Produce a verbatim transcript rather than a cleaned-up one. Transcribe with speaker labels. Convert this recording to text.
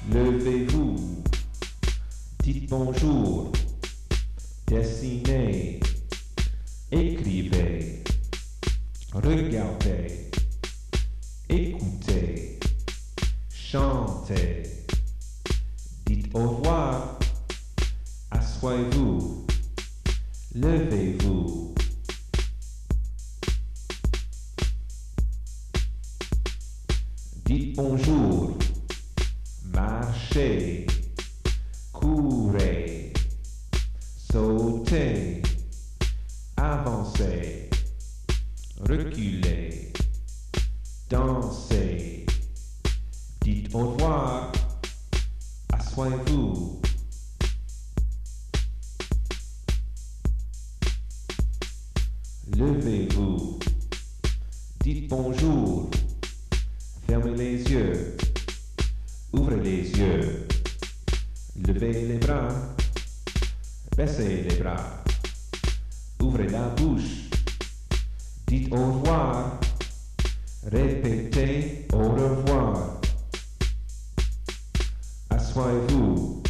Speaker 1: Levez-vous, dites bonjour, dessinez, écrivez, regardez, écoutez, chantez, dites au revoir, asseyez-vous, levez-vous. Dites bonjour, marchez, courez, sautez, avancez, reculez, dansez. Dites au revoir, asseyez-vous. Levez-vous, dites bonjour, fermez les yeux, ouvrez les yeux, levez les bras, baissez les bras, ouvrez la bouche, dites au revoir, répétez au revoir, asseyez-vous.